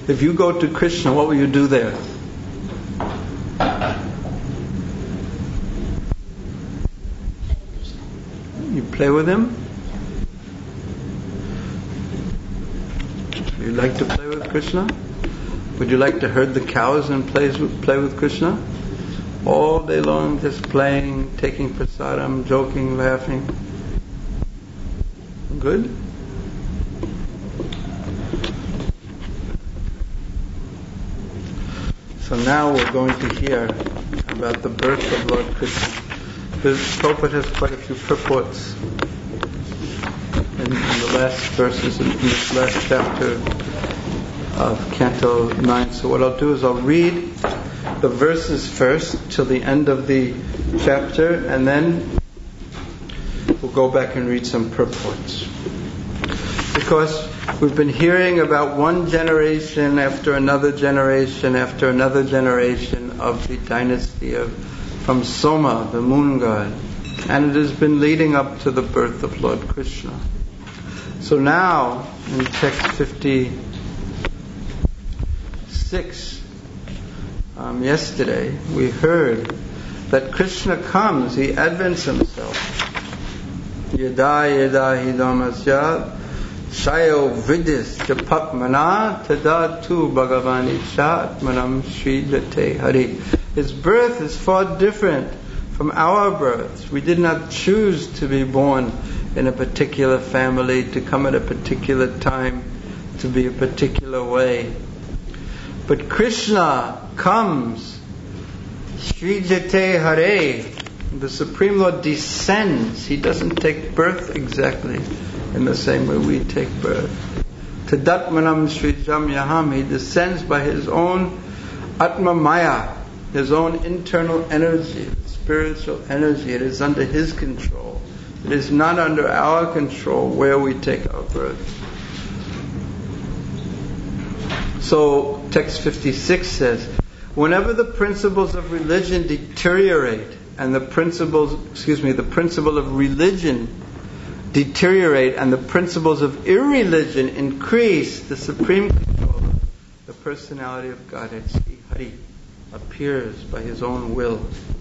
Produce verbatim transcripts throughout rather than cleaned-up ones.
If you go to Krishna, what will you do there? You play with him? You like to play with Krishna? Would you like to herd the cows and play with, play with Krishna? All day long just playing, taking prasadam, joking, laughing. Good? So now we're going to hear about the birth of Lord Krishna. The Prabhupada has quite a few purports in, in the last verses, in, in this last chapter of Canto nine. So what I'll do is I'll read the verses first till the end of the chapter, and then we'll go back and read some purports. Because we've been hearing about one generation after another generation after another generation of the dynasty of from Soma, the moon god, and it has been leading up to the birth of Lord Krishna. So now, in text fifty-six, um, yesterday, we heard that Krishna comes, he advents himself. Yada yada hidamasya shayo vidis japak mana tada tu bhagavani chat manam shri jate hari. His birth is far different from our births. We did not choose to be born in a particular family, to come at a particular time, to be a particular way. But Krishna comes, Shri Jate Hare, the Supreme Lord descends. He doesn't take birth exactly in the same way we take birth. Tadatmanam Sri Jam Yaham, he descends by his own Atma Maya, his own internal energy, spiritual energy. It is under his control. It is not under our control where we take our birth. So text fifty-six says, whenever the principles of religion deteriorate and the principles, excuse me, the principle of religion deteriorate and the principles of irreligion increase, the supreme controller, the personality of Godhead, Sri Hari, appears by his own will.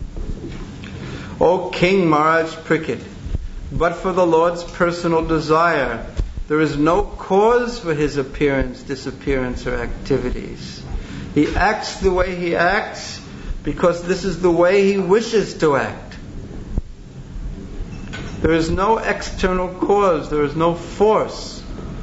O King Maharaj Pricket, but for the Lord's personal desire, there is no cause for his appearance, disappearance, or activities. He acts the way he acts because this is the way he wishes to act. There is no external cause, there is no force.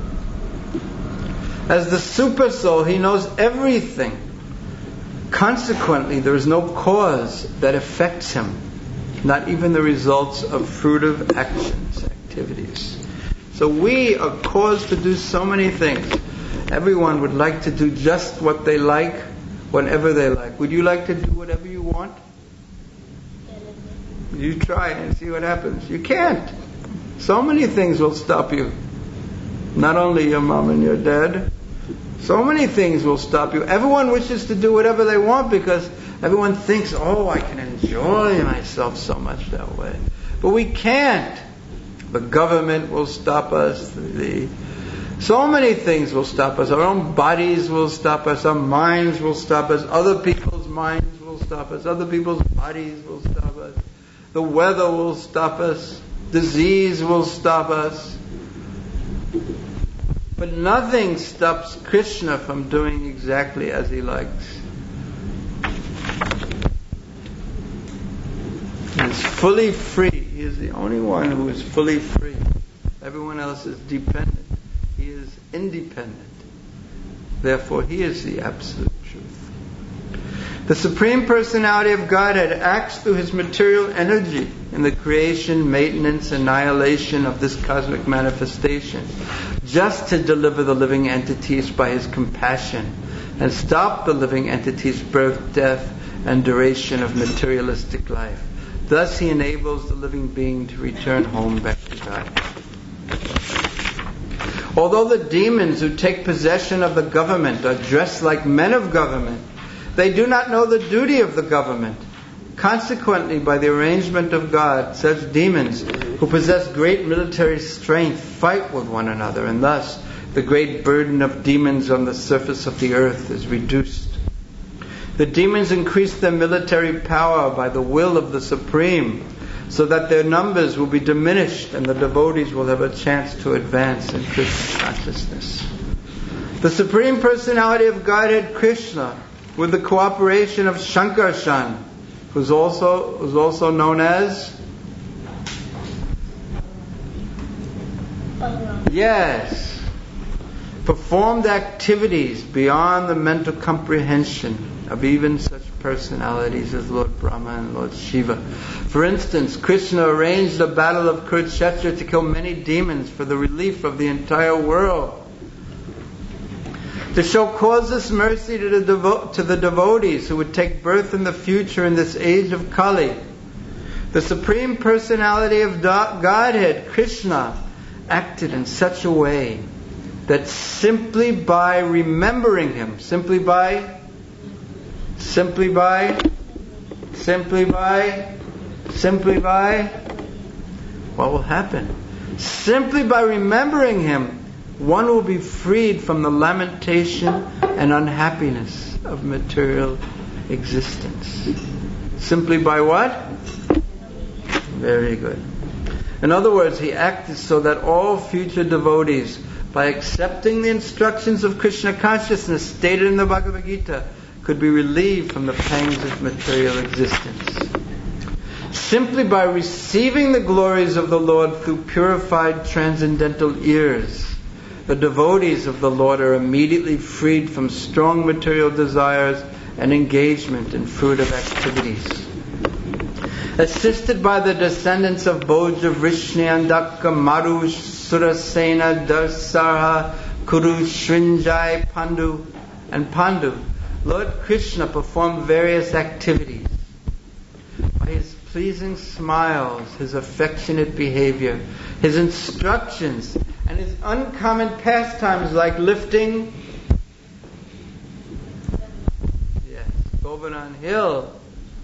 As the super soul, he knows everything. Consequently, there is no cause that affects him, not even the results of fruitive actions, activities. So we are caused to do so many things. Everyone would like to do just what they like, whenever they like. Would you like to do whatever you want? You try and see what happens. You can't. So many things will stop you. Not only your mom and your dad. So many things will stop you. Everyone wishes to do whatever they want because everyone thinks, oh, I can enjoy myself so much that way. But we can't. The government will stop us. The, so many things will stop us. Our own bodies will stop us. Our minds will stop us. Other people's minds will stop us. Other people's bodies will stop us. The weather will stop us. Disease will stop us. But nothing stops Krishna from doing exactly as he likes. He is fully free. He is the only one who is fully free. Everyone else is dependent. He is independent. Therefore, he is the absolute truth. The Supreme Personality of Godhead acts through his material energy in the creation, maintenance, annihilation of this cosmic manifestation, just to deliver the living entities by his compassion and stop the living entities' birth, death, and duration of materialistic life. Thus he enables the living being to return home back to God. Although the demons who take possession of the government are dressed like men of government, they do not know the duty of the government. Consequently, by the arrangement of God, such demons who possess great military strength fight with one another, and thus the great burden of demons on the surface of the earth is reduced. The demons increase their military power by the will of the Supreme, so that their numbers will be diminished and the devotees will have a chance to advance in Krishna consciousness. The Supreme Personality of Godhead Krishna, with the cooperation of Shankarshan, who's also, who's also known as... Yes. Performed activities beyond the mental comprehension of even such personalities as Lord Brahma and Lord Shiva. For instance, Krishna arranged the battle of Kurukshetra to kill many demons for the relief of the entire world. To show causeless mercy to the, devo- to the devotees who would take birth in the future in this age of Kali, the Supreme Personality of Godhead, Krishna, acted in such a way that simply by remembering Him, simply by, simply by, simply by, simply by, what will happen? Simply by remembering Him, one will be freed from the lamentation and unhappiness of material existence. Simply by what? Very good. In other words, He acted so that all future devotees, by accepting the instructions of Krishna consciousness stated in the Bhagavad Gita, could be relieved from the pangs of material existence. Simply by receiving the glories of the Lord through purified transcendental ears, the devotees of the Lord are immediately freed from strong material desires and engagement in fruitive activities. Assisted by the descendants of Bhoja, Vrishni, Andaka, Maru, Surasena, Darsarha, Kuru, Srinjai, Pandu, and Pandu, Lord Krishna performed various activities. By His pleasing smiles, His affectionate behavior, His instructions, and His uncommon pastimes like lifting yes, Govardhan Hill,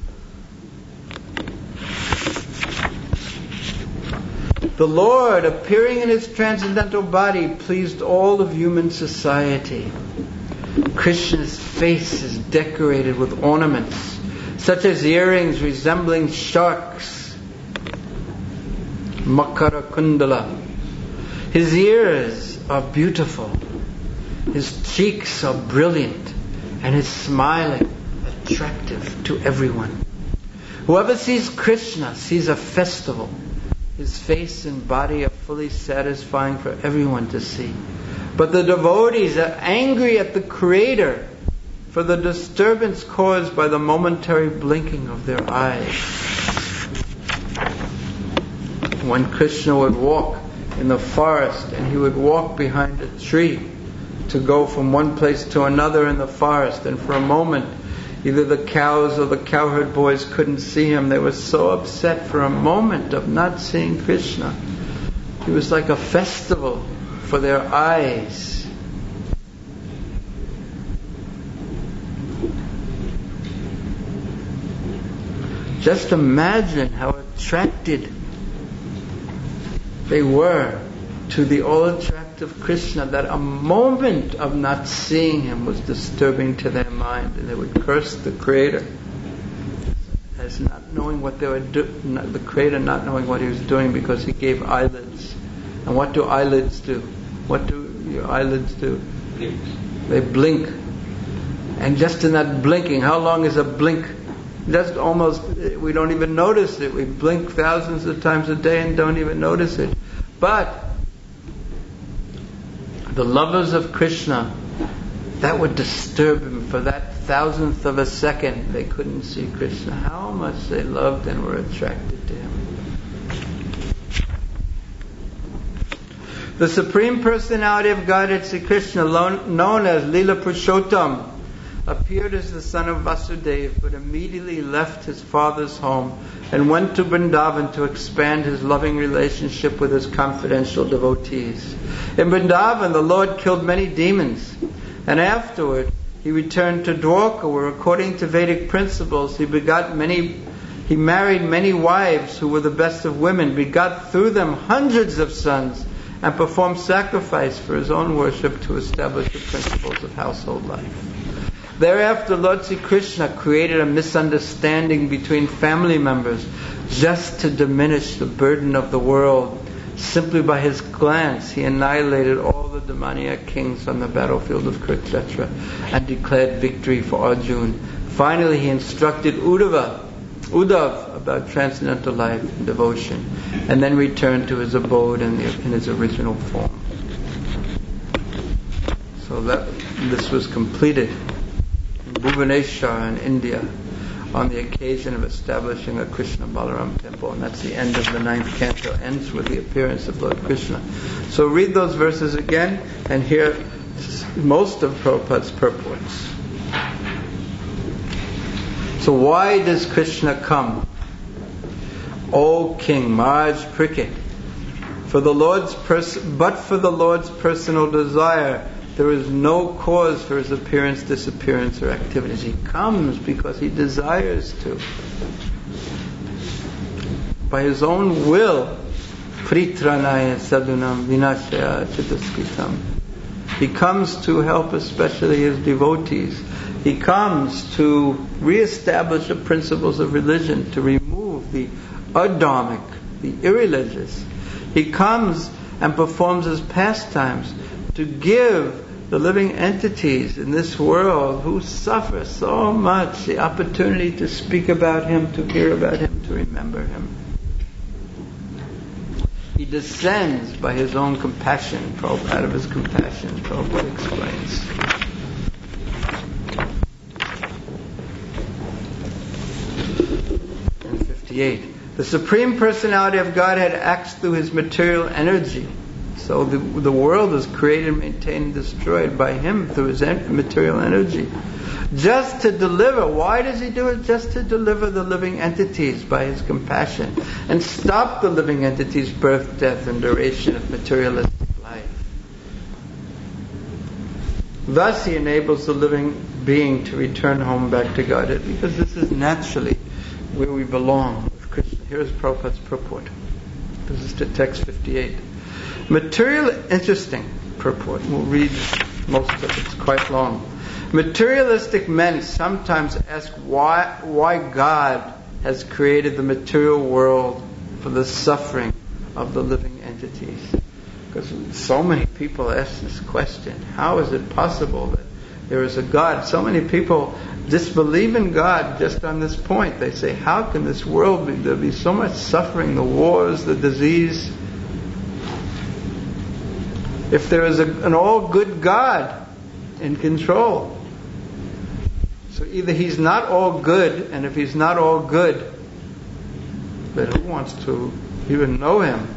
the Lord, appearing in His transcendental body, pleased all of human society. Krishna's face is decorated with ornaments, such as earrings resembling sharks, Makara Kundala. His ears are beautiful, His cheeks are brilliant, and His smiling attractive to everyone. Whoever sees Krishna sees a festival. His face and body are fully satisfying for everyone to see. But the devotees are angry at the Creator for the disturbance caused by the momentary blinking of their eyes. When Krishna would walk in the forest and He would walk behind a tree to go from one place to another in the forest, and for a moment either the cows or the cowherd boys couldn't see Him. They were so upset for a moment of not seeing Krishna. He was like a festival for their eyes. Just imagine how attracted they were to the all-attractive Krishna, that a moment of not seeing Him was disturbing to their mind, and they would curse the Creator as not knowing what they were doing, the Creator not knowing what He was doing because He gave eyelids. And what do eyelids do? What do your eyelids do? Blink. They blink. And just in that blinking, how long is a blink? Just almost, we don't even notice it. We blink thousands of times a day and don't even notice it. But the lovers of Krishna, that would disturb him for that thousandth of a second. They couldn't see Krishna. How much they loved and were attracted to Him. The Supreme Personality of Godhead, Sri Krishna, known as Leela Purushottam, appeared as the son of Vasudeva, but immediately left his father's home and went to Vrindavan to expand his loving relationship with his confidential devotees. In Vrindavan, the Lord killed many demons, and afterward he returned to Dwarka, where, according to Vedic principles, he begot many. He married many wives who were the best of women, begot through them hundreds of sons, and performed sacrifice for his own worship to establish the principles of household life. Thereafter, Lord Sri Krishna created a misunderstanding between family members just to diminish the burden of the world. Simply by his glance, he annihilated all the demoniac kings on the battlefield of Kurukshetra and declared victory for Arjuna. Finally, he instructed Uddhava, Uddhav about transcendental life and devotion, and then returned to his abode in, the, in his original form. So that this was completed in Bhubaneswar in India on the occasion of establishing a Krishna Balaram temple, and that's the end of the ninth canto. Ends with the appearance of Lord Krishna. So read those verses again and hear most of Prabhupada's purports. So why does Krishna come? O King Maharaj Parikshit, for the Lord's pers- but for the Lord's personal desire, there is no cause for his appearance, disappearance, or activities. He comes because he desires to. By his own will, Pritranaya sadhunam vinashaya chitaskritam. He comes to help especially his devotees. He comes to re-establish the principles of religion, to remove the adharmic, the irreligious. He comes and performs his pastimes to give the living entities in this world who suffer so much the opportunity to speak about him, to hear about him, to remember him. He descends by his own compassion. Prabhupada, out of his compassion, Prabhupada explains. fifty-eight. The Supreme Personality of Godhead acts through his material energy. So the, the world is created, maintained, and destroyed by him through his en- material energy. Just to deliver. Why does he do it? Just to deliver the living entities by his compassion and stop the living entities' birth, death, and duration of materialistic life. Thus he enables the living being to return home back to Godhead, because this is naturally where we belong with Krishna. Here's Prabhupada's purport. This is to text fifty-eight. Material, interesting purport. We'll read most of it. It's quite long. Materialistic men sometimes ask why why God has created the material world for the suffering of the living entities. Because so many people ask this question. How is it possible that there is a God? So many people disbelieve in God just on this point. They say, how can this world be? There be so much suffering, the wars, the disease. If there is a, an all-good God in control. So either he's not all good, and if he's not all good, then who wants to even know him?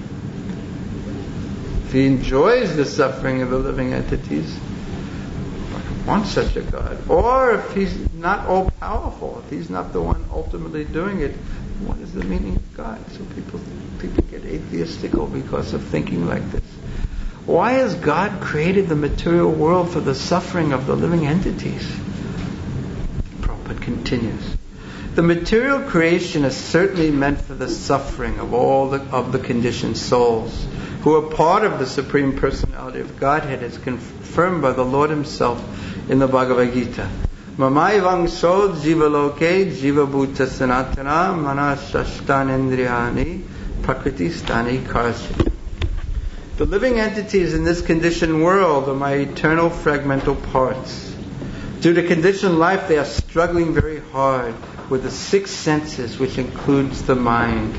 If he enjoys the suffering of the living entities, want such a God. Or if he's not all powerful, if he's not the one ultimately doing it, what is the meaning of God? So people people get atheistical because of thinking like this. Why has God created the material world for the suffering of the living entities? Prabhupada continues. The material creation is certainly meant for the suffering of all the, of the conditioned souls, who are part of the Supreme Personality of Godhead, as confirmed by the Lord Himself in the Bhagavad Gita. Mamai vangso jivaloke jivabhuta sanatana manashashtanendriyani prakriti-stani karshit. The living entities in this conditioned world are my eternal fragmental parts. Due to conditioned life, they are struggling very hard with the six senses, which includes the mind.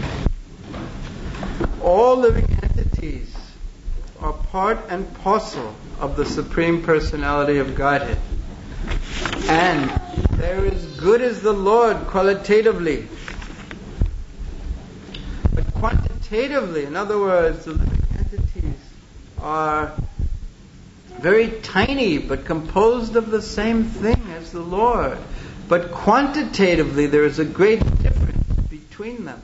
All living entities are part and parcel of the Supreme Personality of Godhead. And they're as good as the Lord qualitatively. But quantitatively, in other words, the living entities are very tiny, but composed of the same thing as the Lord. But quantitatively, there is a great difference between them.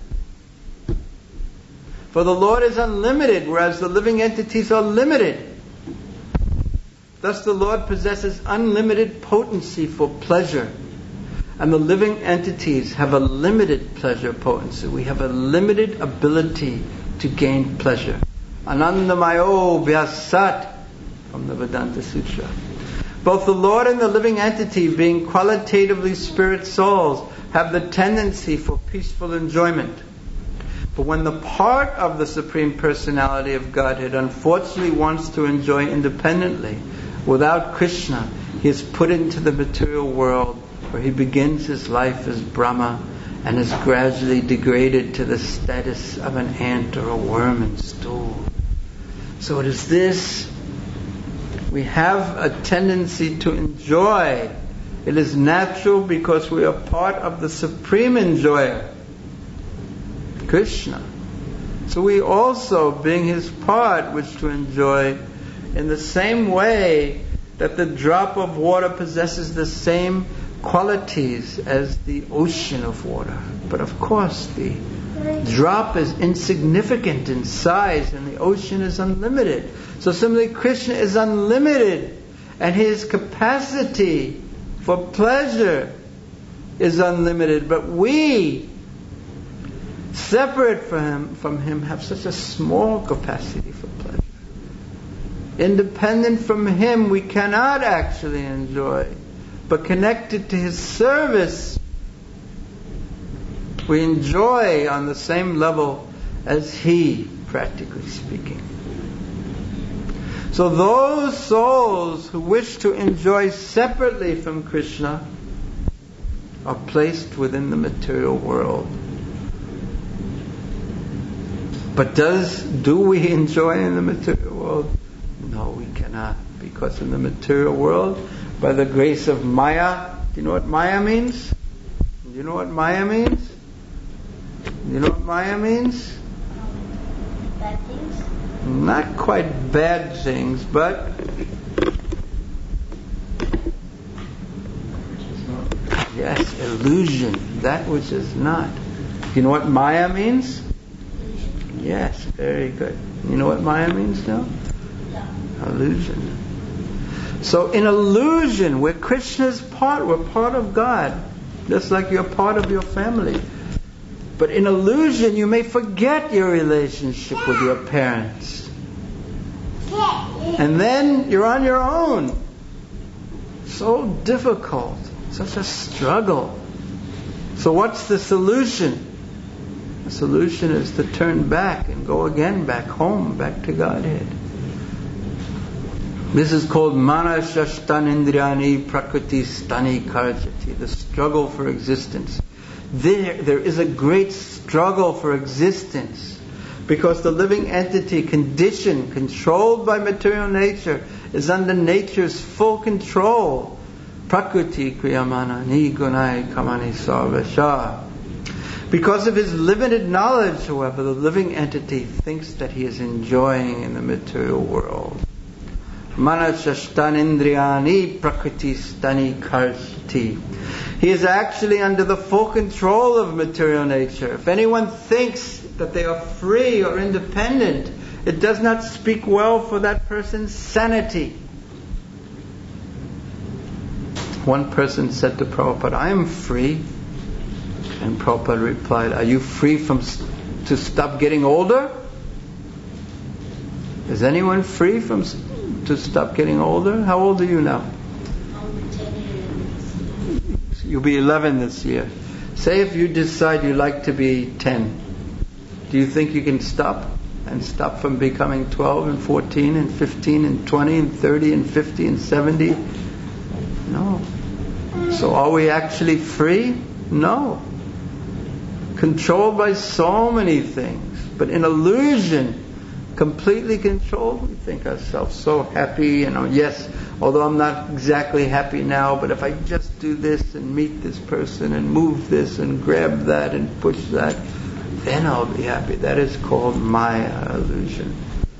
For the Lord is unlimited, whereas the living entities are limited. Thus the Lord possesses unlimited potency for pleasure. And the living entities have a limited pleasure potency. We have a limited ability to gain pleasure. Anandamayo Vyasat, from the Vedanta Sutra. Both the Lord and the living entity, being qualitatively spirit souls, have the tendency for peaceful enjoyment. But when the part of the Supreme Personality of Godhead unfortunately wants to enjoy independently, without Krishna, he is put into the material world, where he begins his life as Brahma and is gradually degraded to the status of an ant or a worm in stool. So it is this. We have a tendency to enjoy. It is natural because we are part of the Supreme Enjoyer, Krishna. So we also, being his part, wish to enjoy in the same way that the drop of water possesses the same qualities as the ocean of water. But of course, the drop is insignificant in size and the ocean is unlimited. So similarly, Krishna is unlimited and his capacity for pleasure is unlimited. But we, separate from him, from him, have such a small capacity for pleasure. Independent from him, we cannot actually enjoy. But connected to his service, we enjoy on the same level as he, practically speaking. So those souls who wish to enjoy separately from Krishna are placed within the material world. But does do we enjoy in the material world? No, we cannot, because in the material world, by the grace of Maya, do you know what Maya means? Do you know what Maya means? Do you know what Maya means? Bad things? Not quite bad things, but yes, illusion, that which is not. Do you know what Maya means? Yes, very good. You know what Maya means now? Yeah. Illusion. So in illusion, we're Krishna's part, we're part of God, just like you're part of your family. But in illusion, you may forget your relationship with your parents. And then you're on your own. So difficult, such a struggle. So what's the solution? The solution is to turn back and go again back home, back to Godhead. This is called Manashashtanindriyani Prakriti Stani Karjati, the struggle for existence. There, there is a great struggle for existence because the living entity, conditioned, controlled by material nature, is under nature's full control. Prakriti Kriyamana Ni Gunai Kamani Sarvasha. Because of his limited knowledge, however, the living entity thinks that he is enjoying in the material world. Manashashtanindriyani Prakriti Stani Karjati. He is actually under the full control of material nature. If anyone thinks that they are free or independent, it does not speak well for that person's sanity. One person said to Prabhupada, I am free. And Prabhupada replied, are you free from to stop getting older? Is anyone free from to stop getting older? How old are you now? You'll be eleven this year. Say if you decide you like to be ten, do you think you can stop? And stop from becoming twelve and fourteen and fifteen and twenty and thirty and fifty and seventy? No. So are we actually free? No. Controlled by so many things. But in illusion, completely controlled, we think ourselves so happy, you know, yes, although I'm not exactly happy now, but if I just do this and meet this person and move this and grab that and push that, then I'll be happy. That is called Maya, illusion.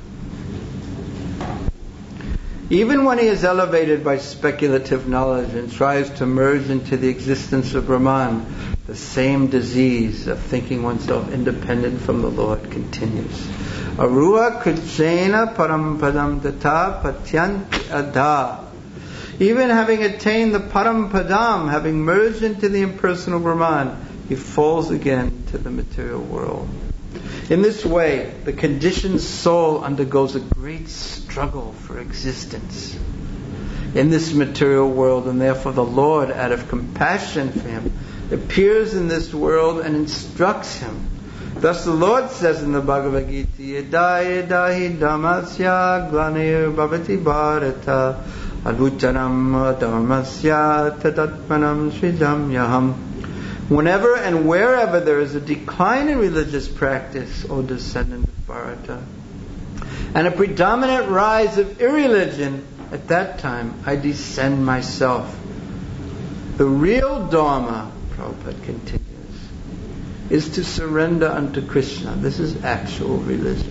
Even when he is elevated by speculative knowledge and tries to merge into the existence of Brahman, the same disease of thinking oneself independent from the Lord continues. Arua Krishna Parampadam Tata Patyanti Adha. Even having attained the Parampadam, having merged into the impersonal Brahman, he falls again to the material world. In this way, the conditioned soul undergoes a great struggle for existence in this material world, and therefore the Lord, out of compassion for him, appears in this world and instructs him. Thus the Lord says in the Bhagavad Gita, Yada yada hi dhammasya glanir bhavati bharata advutanam dhammasya tadatmanam sridam yaham. Whenever and wherever there is a decline in religious practice, O descendant of Bharata, and a predominant rise of irreligion, at that time I descend myself. The real Dharma, Prabhupada continues, is to surrender unto Krishna. This is actual religion.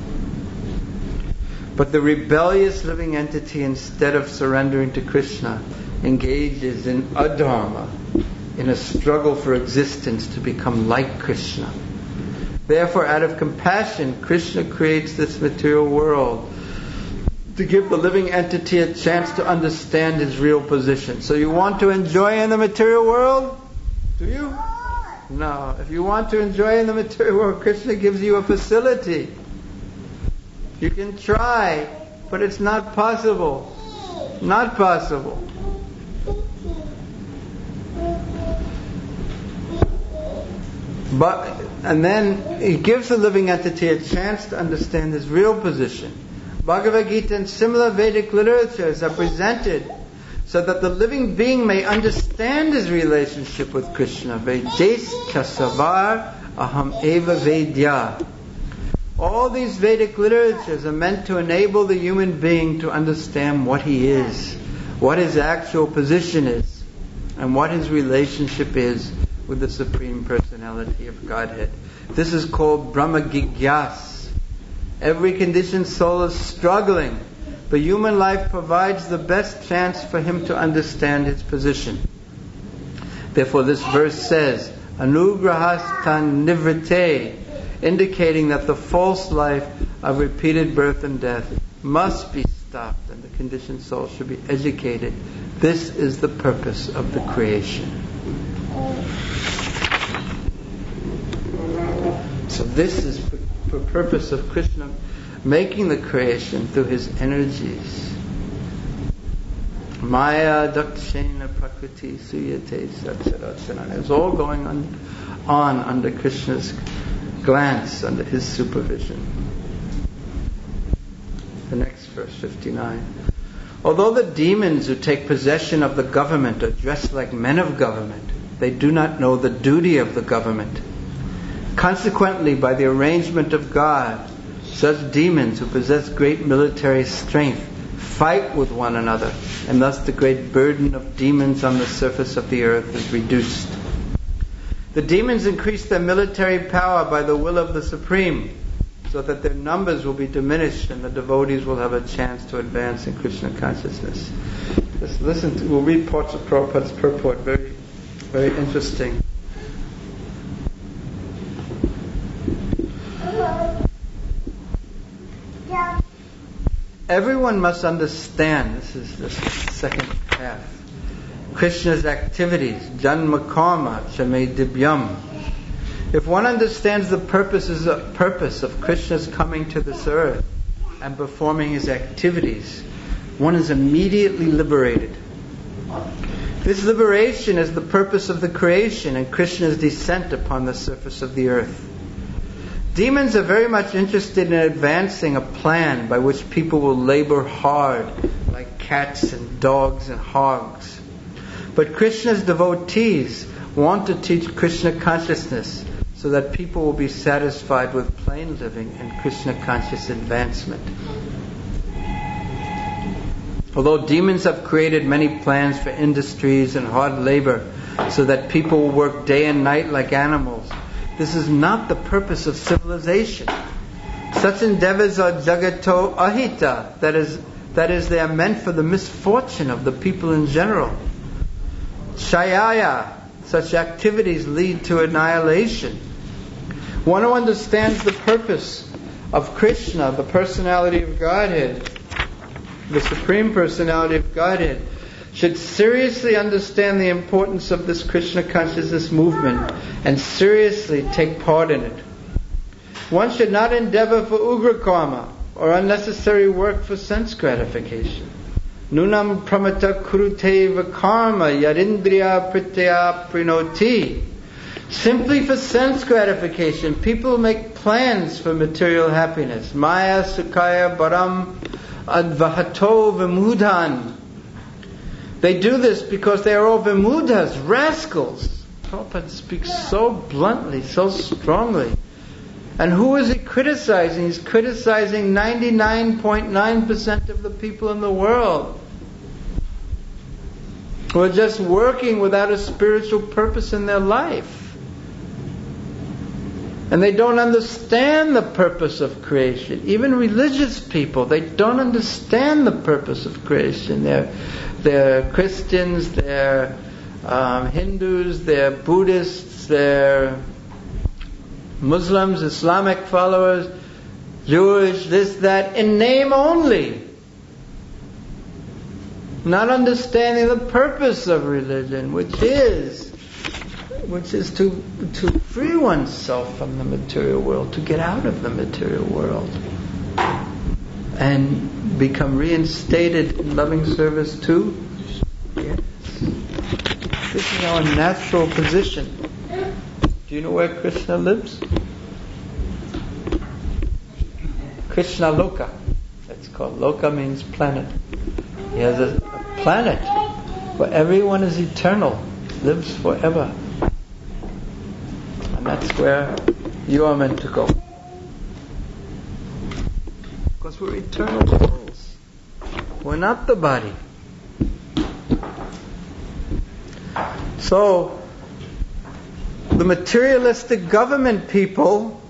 But the rebellious living entity, instead of surrendering to Krishna, engages in adharma, in a struggle for existence to become like Krishna. Therefore, out of compassion, Krishna creates this material world to give the living entity a chance to understand his real position. So you want to enjoy in the material world? Do you? No. If you want to enjoy in the material world, Krishna gives you a facility. You can try, but it's not possible. Not possible. But, and then he gives the living entity a chance to understand his real position. Bhagavad Gita and similar Vedic literatures are presented so that the living being may understand his relationship with Krishna. Vedes kasavar aham eva vedya. All these Vedic literatures are meant to enable the human being to understand what he is, what his actual position is, and what his relationship is with the Supreme Personality of Godhead. This is called Brahma Gigyas. Every conditioned soul is struggling, but human life provides the best chance for him to understand his position. Therefore this verse says, Anugrahastan nivrite, indicating that the false life of repeated birth and death must be stopped and the conditioned soul should be educated. This is the purpose of the creation. So this is the purpose of Krishna making the creation through his energies. Maya dakshena prakriti suyate satsarachana. It's all going on, on under Krishna's glance, under his supervision. The next verse, fifty-nine. Although the demons who take possession of the government are dressed like men of government, they do not know the duty of the government. Consequently, by the arrangement of God, such demons who possess great military strength fight with one another, and thus the great burden of demons on the surface of the earth is reduced. The demons increase their military power by the will of the Supreme, so that their numbers will be diminished and the devotees will have a chance to advance in Krishna consciousness. Just listen to, we'll read parts of Prabhupada's purport, very, very interesting. Everyone must understand, this is the second half, Krishna's activities, janma karma, chame dibyam. If one understands the purposes of, purpose of Krishna's coming to this earth and performing his activities, one is immediately liberated. This liberation is the purpose of the creation and Krishna's descent upon the surface of the earth. Demons are very much interested in advancing a plan by which people will labor hard, like cats and dogs and hogs. But Krishna's devotees want to teach Krishna consciousness so that people will be satisfied with plain living and Krishna conscious advancement. Although demons have created many plans for industries and hard labor so that people will work day and night like animals, this is not the purpose of civilization. Such endeavors are jagato ahita, that is, that is, they are meant for the misfortune of the people in general. Shayaya, such activities lead to annihilation. One who understands the purpose of Krishna, the personality of Godhead, the Supreme Personality of Godhead, should seriously understand the importance of this Krishna consciousness movement and seriously take part in it. One should not endeavor for ugra karma or unnecessary work for sense gratification. Nunam pramata kuruteva karma yadindriya pritya prinoti. Simply for sense gratification, people make plans for material happiness. Maya sukhaya baram advahato vimudhan. They do this because they are all vimudhas, rascals. Prabhupada speaks so bluntly, so strongly. And who is he criticizing? He's criticizing ninety-nine point nine percent of the people in the world who are just working without a spiritual purpose in their life. And they don't understand the purpose of creation. Even religious people, they don't understand the purpose of creation. They're, they're Christians, they're um, Hindus, they're Buddhists, they're Muslims, Islamic followers, Jewish, this, that, in name only. Not understanding the purpose of religion, which is which is to to free oneself from the material world, to get out of the material world and become reinstated in loving service to yes. This is our natural position. Do you know where Krishna lives? Krishna Loka. That's called. Loka means planet. He has a, a planet where everyone is eternal, lives forever. And that's where you are meant to go. Because we're eternal souls. We're not the body. So, the materialistic government people,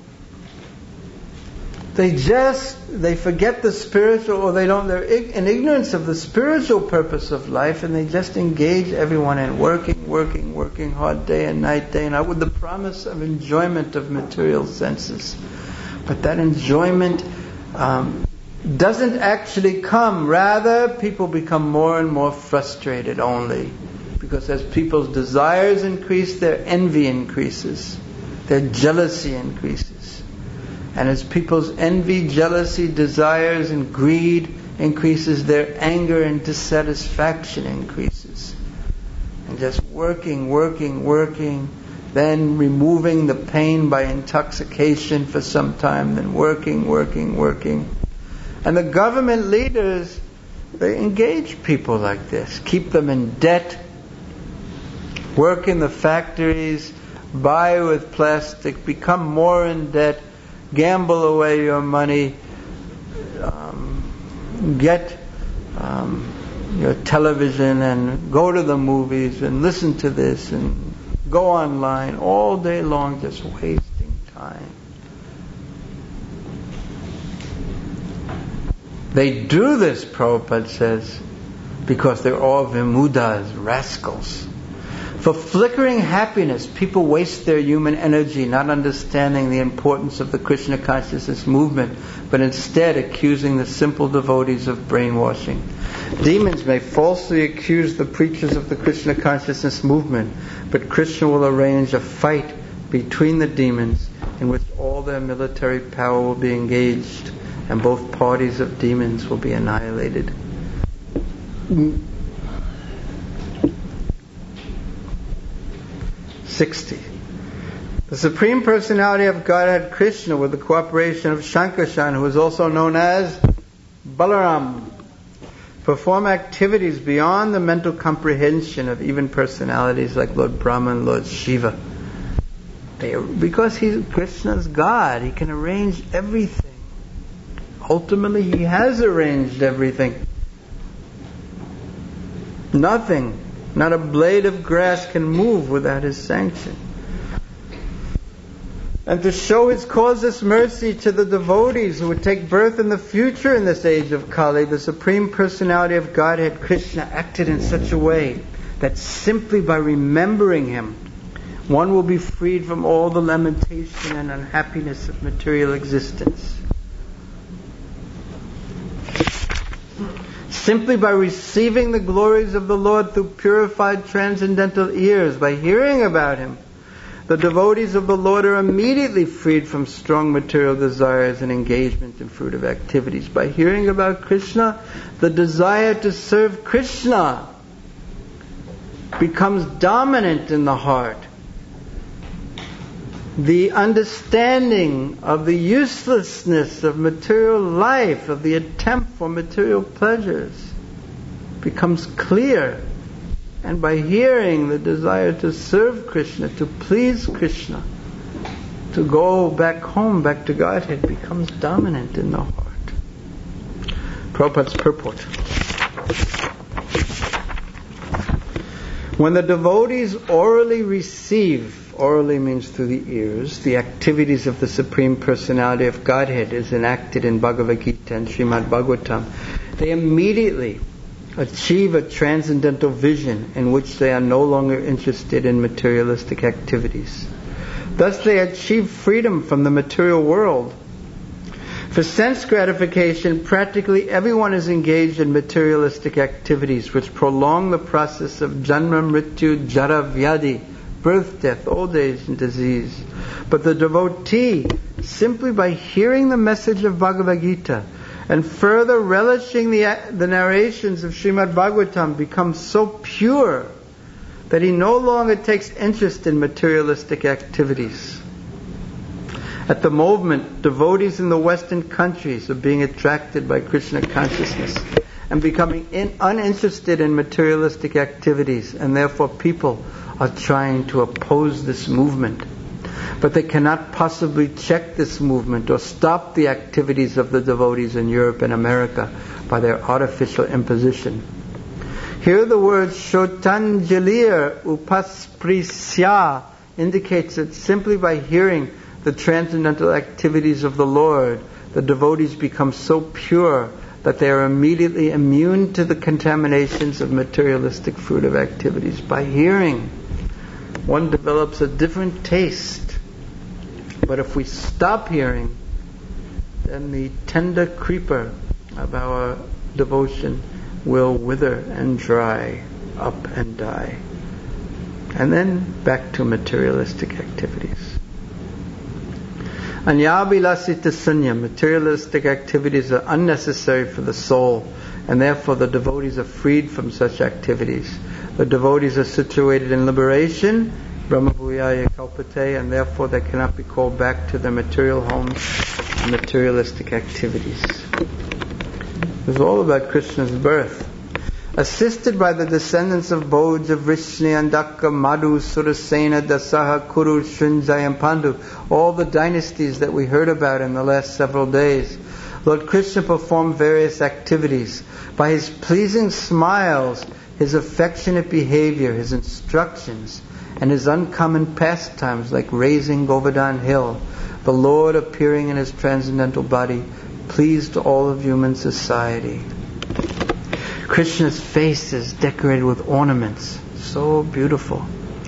they just, they forget the spiritual, or they don't, they're in ignorance of the spiritual purpose of life, and they just engage everyone in working, working, working hard day and night, day and night, with the promise of enjoyment of material senses. But that enjoyment um, doesn't actually come. Rather, people become more and more frustrated only. Because as people's desires increase, their envy increases. Their jealousy increases. And as people's envy, jealousy, desires, and greed increases, their anger and dissatisfaction increases. And just working, working, working, then removing the pain by intoxication for some time, then working, working, working. And the government leaders, they engage people like this, keep them in debt, work in the factories, buy with plastic, become more in debt, gamble away your money, um, get um, your television and go to the movies and listen to this and go online all day long, just wasting time. They do this, Prabhupada says, because they're all vimudas, rascals. For flickering happiness, people waste their human energy not understanding the importance of the Krishna consciousness movement, but instead accusing the simple devotees of brainwashing. Demons may falsely accuse the preachers of the Krishna consciousness movement, but Krishna will arrange a fight between the demons in which all their military power will be engaged and both parties of demons will be annihilated. sixty. The Supreme Personality of Godhead Krishna, with the cooperation of Shankarshan, who is also known as Balaram, perform activities beyond the mental comprehension of even personalities like Lord Brahma and Lord Shiva. They, because he, Krishna's God, he can arrange everything. Ultimately, he has arranged everything. Nothing, not a blade of grass can move without his sanction. And to show his causeless mercy to the devotees who would take birth in the future in this age of Kali, the Supreme Personality of Godhead Krishna acted in such a way that simply by remembering him, one will be freed from all the lamentation and unhappiness of material existence. Simply by receiving the glories of the Lord through purified transcendental ears, by hearing about him, The devotees of the Lord are immediately freed from strong material desires and engagement in fruitive activities. By hearing about Krishna, the desire to serve Krishna becomes dominant in the heart. The understanding of the uselessness of material life, of the attempt for material pleasures, becomes clear. And by hearing, the desire to serve Krishna, to please Krishna, to go back home, back to Godhead, becomes dominant in the heart. Prabhupada's purport. When the devotees orally receive, orally means through the ears, the activities of the Supreme Personality of Godhead as enacted in Bhagavad Gita and Srimad Bhagavatam, they immediately achieve a transcendental vision in which they are no longer interested in materialistic activities. Thus they achieve freedom from the material world. For sense gratification, practically everyone is engaged in materialistic activities which prolong the process of janma, mrityu, jara, vyadi, birth, death, old age and disease. But the devotee, simply by hearing the message of Bhagavad Gita and further relishing the, the narrations of Srimad Bhagavatam, becomes so pure that he no longer takes interest in materialistic activities. At the moment, devotees in the Western countries are being attracted by Krishna consciousness and becoming in, uninterested in materialistic activities, and therefore people are trying to oppose this movement. But they cannot possibly check this movement or stop the activities of the devotees in Europe and America by their artificial imposition. Here the word Shotanjalir Upasprisya indicates that simply by hearing the transcendental activities of the Lord, the devotees become so pure that they are immediately immune to the contaminations of materialistic fruitive activities. By hearing, one develops a different taste. But if we stop hearing, then the tender creeper of our devotion will wither and dry up and die. And then back to materialistic activities. Anyabilasita sunya, materialistic activities are unnecessary for the soul, and therefore the devotees are freed from such activities. The devotees are situated in liberation, Brahmabhuyaya Kalpate, and therefore they cannot be called back to their material homes and materialistic activities. It was all about Krishna's birth. Assisted by the descendants of Bhoja, Vrishni, Andaka, Madhu, Surasena, Dasaha, Kuru, Srinjaya and Pandu, all the dynasties that we heard about in the last several days, Lord Krishna performed various activities. By his pleasing smiles, his affectionate behavior, his instructions, and his uncommon pastimes like raising Govardhan Hill, the Lord appearing in his transcendental body pleased all of human society. Krishna's face is decorated with ornaments, so beautiful,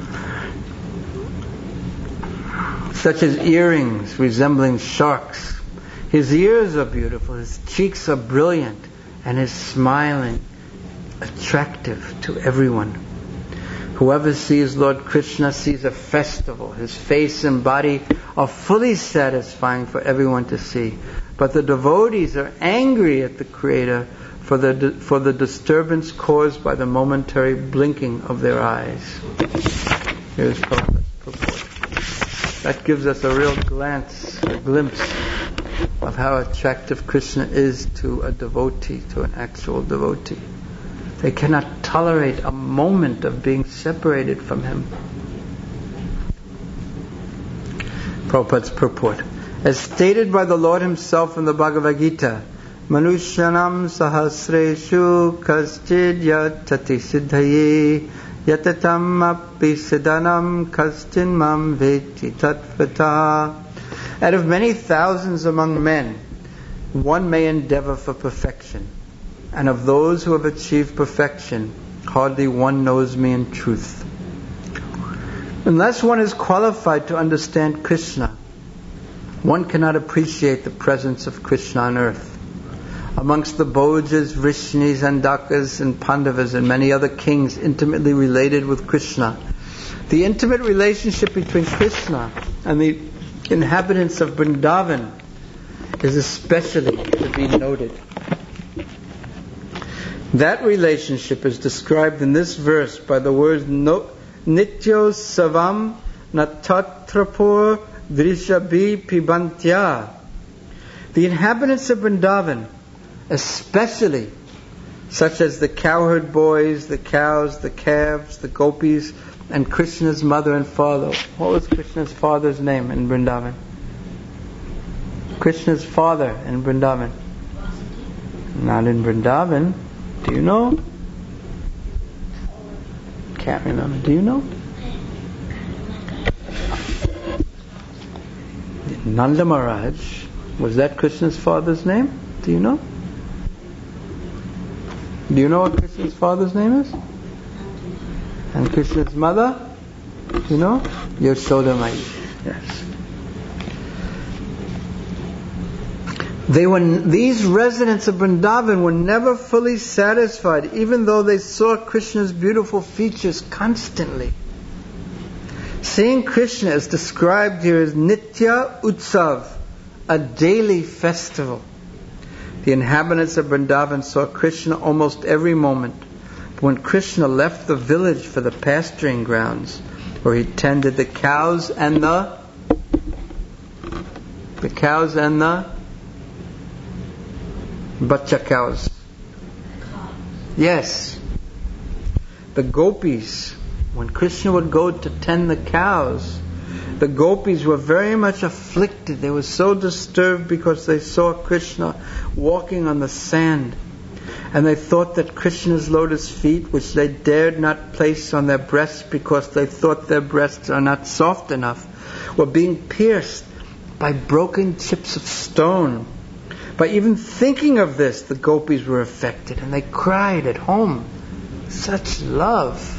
such as earrings resembling sharks. His ears are beautiful, his cheeks are brilliant, and his smiling attractive to everyone. Whoever sees Lord Krishna sees a festival. His face and body are fully satisfying for everyone to see. But the devotees are angry at the Creator for the for the disturbance caused by the momentary blinking of their eyes. Here's Prabhupada's purport. That gives us a real glance, a glimpse of how attractive Krishna is to a devotee, to an actual devotee. They cannot tolerate a moment of being separated from him. Prabhupada's purport. As stated by the Lord himself in the Bhagavad Gita, Manushyanam sahasreshu kaschid yatati siddhaye yatatam api siddhanam kaschin mam veti tatvata. Out of many thousands among men, one may endeavor for perfection. And of those who have achieved perfection, hardly one knows me in truth. Unless one is qualified to understand Krishna, one cannot appreciate the presence of Krishna on earth. Amongst the Bhojas, Vrishnis, Andakas, and Pandavas, and many other kings intimately related with Krishna, The intimate relationship between Krishna and the inhabitants of Vrindavan is especially to be noted. That relationship is described in this verse by the words no, Nityo Savam Natatrapur Drishabhi Pibantya. The inhabitants of Vrindavan, especially such as the cowherd boys, the cows, the calves, the gopis, and Krishna's mother and father. What was Krishna's father's name in Vrindavan? Krishna's father in Vrindavan. Not in Vrindavan. Do you know? Can't remember. Do you know? Nanda Maharaj. Was that Krishna's father's name? Do you know? Do you know what Krishna's father's name is? And Krishna's mother? Do you know? Yashoda Mai. Yes. They were, these residents of Vrindavan were never fully satisfied, even though they saw Krishna's beautiful features constantly. Seeing Krishna is described here as Nitya Utsav, a daily festival. The inhabitants of Vrindavan saw Krishna almost every moment. But when Krishna left the village for the pasturing grounds, where he tended the cows and the the cows and the bacha cows. Yes. The gopis, when Krishna would go to tend the cows, the gopis were very much afflicted. They were so disturbed because they saw Krishna walking on the sand. And they thought that Krishna's lotus feet, which they dared not place on their breasts because they thought their breasts are not soft enough, were being pierced by broken chips of stone. By even thinking of this, the gopis were affected and they cried at home. Such love.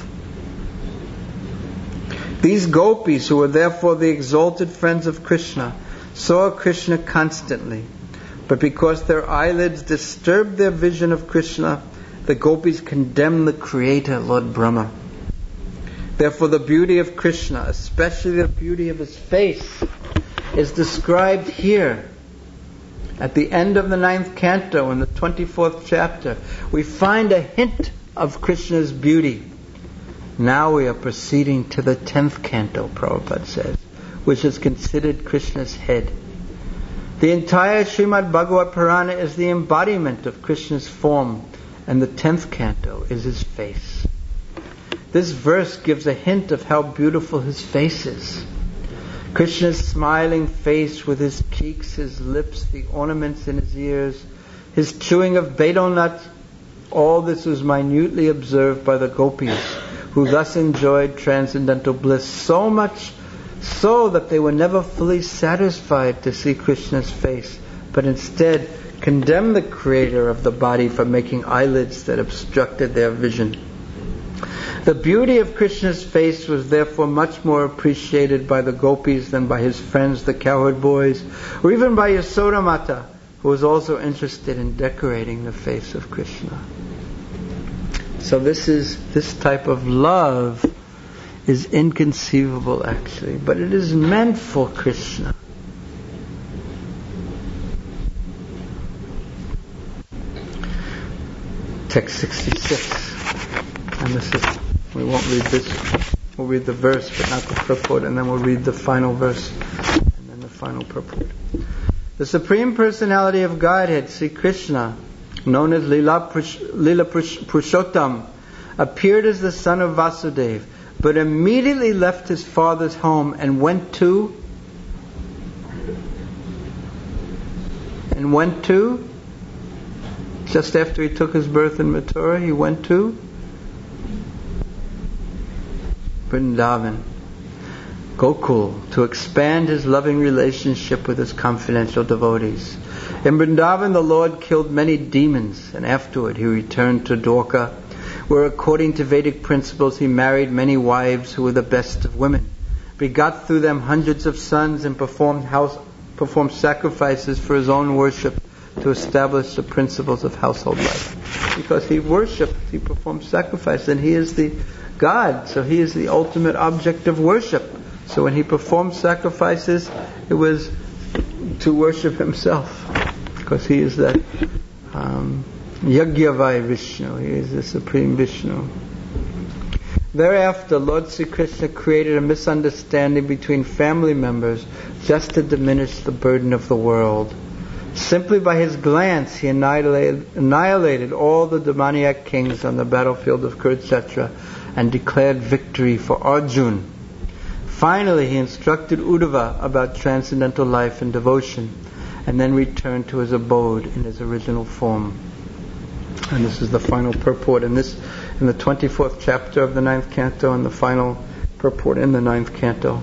These gopis, who were therefore the exalted friends of Krishna, saw Krishna constantly. But because their eyelids disturbed their vision of Krishna, the gopis condemned the Creator, Lord Brahma. Therefore the beauty of Krishna, especially the beauty of his face, is described here. At the end of the ninth canto, in the twenty-fourth chapter, we find a hint of Krishna's beauty. Now we are proceeding to the tenth canto, Prabhupada says, which is considered Krishna's head. The entire Srimad Bhagavad Purana is the embodiment of Krishna's form, and the tenth canto is his face. This verse gives a hint of how beautiful his face is. Krishna's smiling face with his cheeks, his lips, the ornaments in his ears, his chewing of betel nut, all this was minutely observed by the gopis, who thus enjoyed transcendental bliss so much so that they were never fully satisfied to see Krishna's face, but instead condemned the creator of the body for making eyelids that obstructed their vision. The beauty of Krishna's face was therefore much more appreciated by the gopis than by his friends, the cowherd boys, or even by Yasoda Mata, who was also interested in decorating the face of Krishna. So this is this type of love is inconceivable actually, but it is meant for Krishna. Text sixty-six, and this is, we won't read this, we'll read the verse but not the purport, and then we'll read the final verse and then the final purport. The Supreme Personality of Godhead, Sri Krishna, known as Lila, Push, Lila Push, Purushottam, appeared as the son of Vasudeva, but immediately left his father's home and went to and went to just after he took his birth in Mathura, he went to Vrindavan, Gokul, to expand his loving relationship with his confidential devotees. In Vrindavan, the Lord killed many demons, and afterward he returned to Dwarka, where according to Vedic principles he married many wives who were the best of women, begot through them hundreds of sons, and performed house, performed sacrifices for his own worship to establish the principles of household life. Because he worshipped, he performed sacrifice, and he is the God, so He is the ultimate object of worship. So when He performed sacrifices, it was to worship Himself, because He is that um, Yagyavai Vishnu. He is the Supreme Vishnu. Thereafter, Lord Sri Krishna created a misunderstanding between family members just to diminish the burden of the world. Simply by His glance, He annihilated, annihilated all the demoniac kings on the battlefield of Kurukshetra and declared victory for Arjuna. Finally, He instructed Uddhava about transcendental life and devotion, and then returned to His abode in His original form. And this is the final purport in this, in the twenty-fourth chapter of the ninth canto, and the final purport in the ninth canto.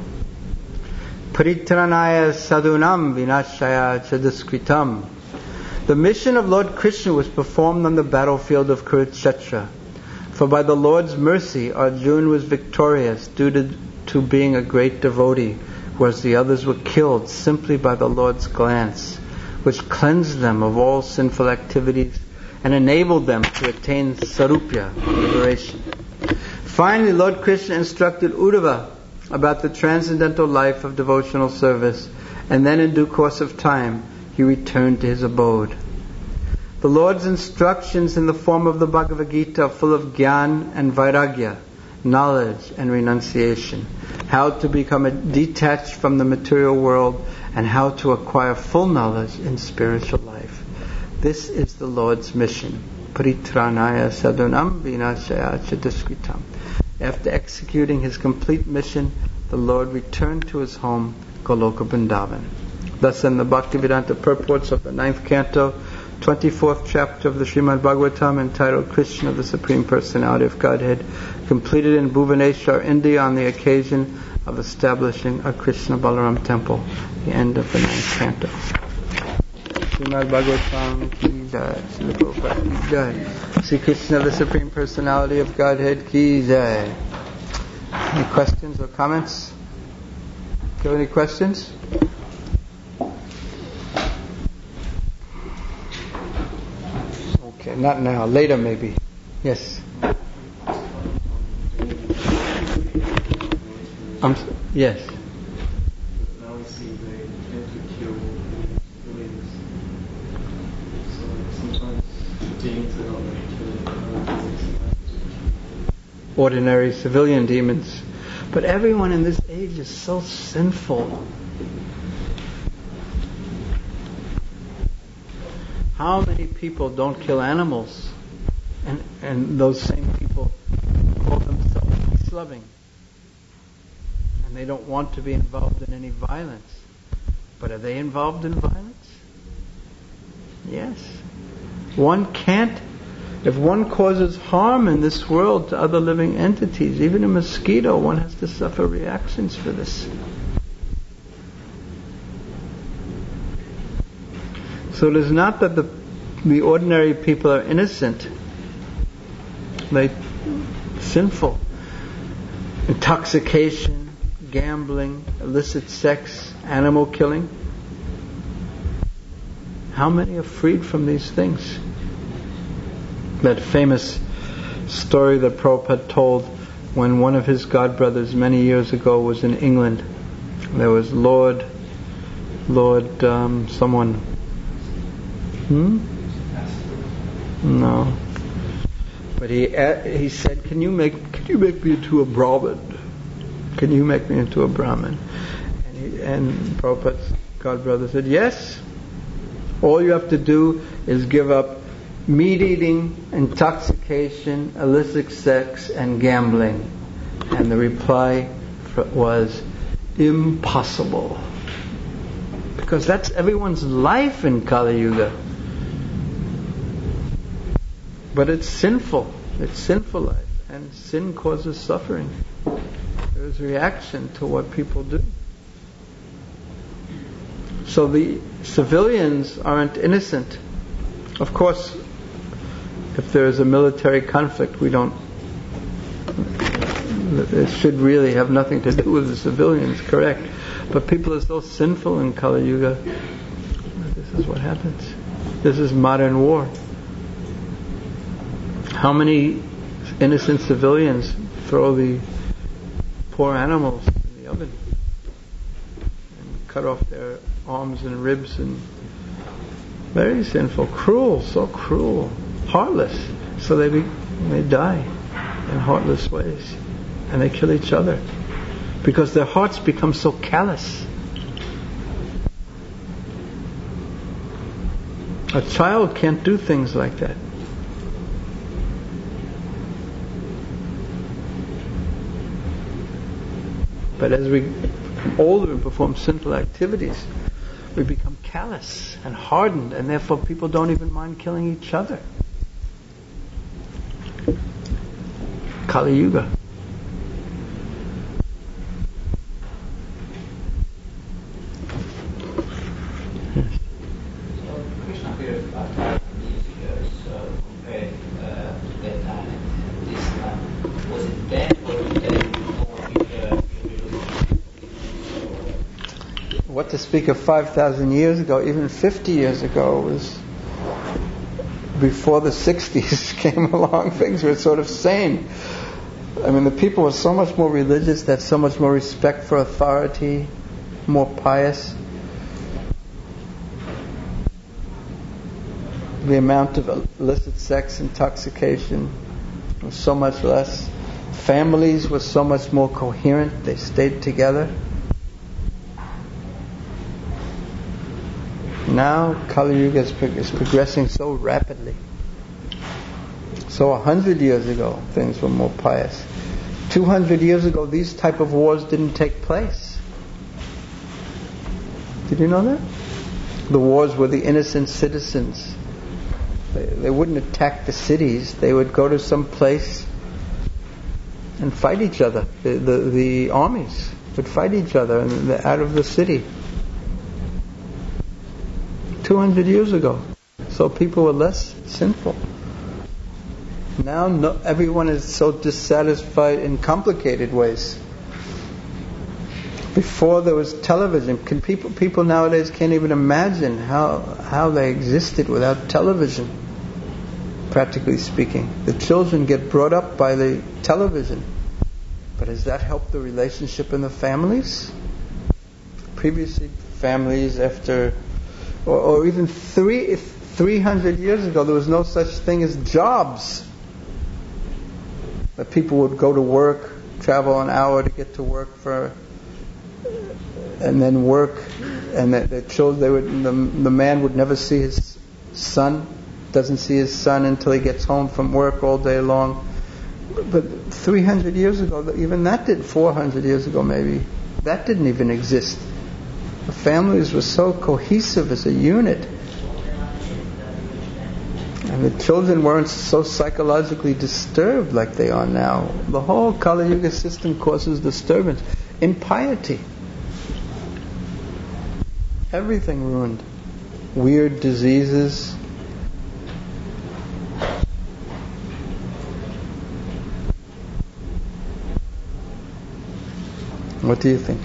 Paritranaya sadhunam vinashaya chadaskritam. The mission of Lord Krishna was performed on the battlefield of Kurukshetra. For by the Lord's mercy, Arjuna was victorious due to, to being a great devotee, whereas the others were killed simply by the Lord's glance, which cleansed them of all sinful activities and enabled them to attain sarupya, liberation. Finally, Lord Krishna instructed Uddhava about the transcendental life of devotional service, and then in due course of time, he returned to his abode. The Lord's instructions in the form of the Bhagavad Gita are full of jnana and vairagya, knowledge and renunciation, how to become detached from the material world, and how to acquire full knowledge in spiritual life. This is the Lord's mission. Paritranaya sadhunam vinashaya chadaskritam. After executing His complete mission, the Lord returned to His home, Goloka Vrindavan. Thus in the Bhaktivedanta purports of the ninth canto, twenty-fourth chapter of the Srimad Bhagavatam, entitled Krishna, the Supreme Personality of Godhead, completed in Bhubaneswar, India, on the occasion of establishing a Krishna Balaram temple, the end of the ninth canto. Srimad Bhagavatam ki jai, Srila Prabhupada ki jai, Sri Krishna, the Supreme Personality of Godhead ki jai. Any questions or comments? Do you have any questions? Okay, not now, later maybe. Yes. Um, yes. Now we see they tend to kill civilians. So sometimes demons are not really killing other demons. Ordinary civilian demons. But everyone in this age is so sinful. How many people don't kill animals? And and those same people call themselves peace-loving. And they don't want to be involved in any violence. But are they involved in violence? Yes. One can't, if one causes harm in this world to other living entities, even a mosquito, one has to suffer reactions for this. So it is not that the the ordinary people are innocent. They're sinful. Intoxication, gambling, illicit sex, animal killing. How many are freed from these things? That famous story that Prabhupada told when one of his godbrothers many years ago was in England. There was Lord, Lord, um, someone. Hmm? No. But he he said, "Can you make can you make me into a Brahmin? Can you make me into a Brahmin?" And he, and Prabhupada's godbrother said, "Yes. All you have to do is give up meat eating, intoxication, illicit sex, and gambling." And the reply was, "Impossible." Because that's everyone's life in Kali Yuga. But it's sinful. It's sinful life. And sin causes suffering. There's reaction to what people do. So the civilians aren't innocent. Of course, if there is a military conflict, we don't... It should really have nothing to do with the civilians, correct. But people are so sinful in Kali Yuga. This is what happens. This is modern war. How many innocent civilians throw the poor animals in the oven and cut off their arms and ribs, and very sinful, cruel, so cruel, heartless. So they be, they die in heartless ways, and they kill each other because their hearts become so callous. A child can't do things like that. But as we become older and perform sinful activities, we become callous and hardened, and therefore people don't even mind killing each other. Kali Yuga. So Krishna appeared about five years ago, so compared uh, to that time and this time, was it then or today more future? What to speak of five thousand years ago, even fifty years ago, was before the sixties came along. Things were sort of sane. I mean, the people were so much more religious, they had so much more respect for authority, more pious. The amount of illicit sex, intoxication was so much less. Families were so much more coherent, they stayed together. Now Kali Yuga is, is progressing so rapidly. So a hundred years ago, things were more pious. Two hundred years ago, these type of wars didn't take place. Did you know that? The wars were the innocent citizens. They, they wouldn't attack the cities. They would go to some place and fight each other. The, the, the armies would fight each other and they're out of the city. two hundred years ago. So people were less sinful. Now no, everyone is so dissatisfied in complicated ways. Before there was television, can people people nowadays can't even imagine how how they existed without television. Practically speaking, the children get brought up by the television. But has that helped the relationship in the families? Previously, families after, or, or even three three hundred years ago, there was no such thing as jobs. That people would go to work, travel an hour to get to work for, and then work, and that the children, they would, the, the man would never see his son, doesn't see his son until he gets home from work all day long. But three hundred years ago, even that did, four hundred years ago maybe, that didn't even exist. The families were so cohesive as a unit. And the children weren't so psychologically disturbed like they are now. The whole Kali Yuga system causes disturbance. Impiety. Everything ruined. Weird diseases. What do you think?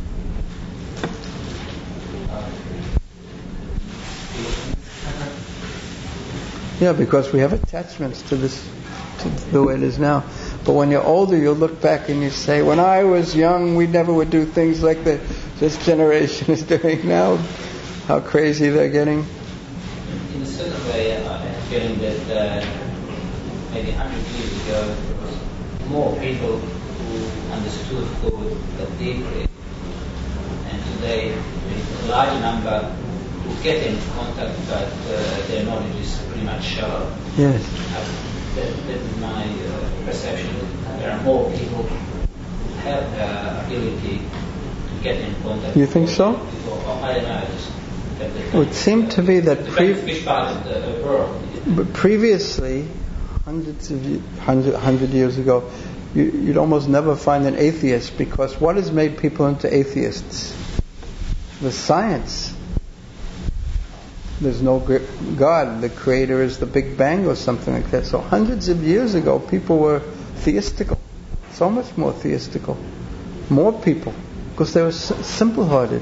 Yeah, because we have attachments to this, to the way it is now. But when you're older, you'll look back and you say, when I was young, we never would do things like that this generation is doing now. How crazy they're getting. In a certain way, I have a feeling that uh, maybe a hundred years ago, there was more people who understood God deeply. And today, there's a large number who get in contact, but uh, their knowledge is pretty much shallow. Yes. Uh, that, that is my uh, perception. There are more people who have the ability to get in contact. You think so? Or, I don't know. Just that It would seem to be that pre- which part of the world. but previously, hundreds of ye- hundred, hundred years ago, you, you'd almost never find an atheist, because what has made people into atheists? The science. There's no God, the creator is the Big Bang or something like that. So hundreds of years ago, people were theistical, so much more theistical, more people, because they were s- simple-hearted.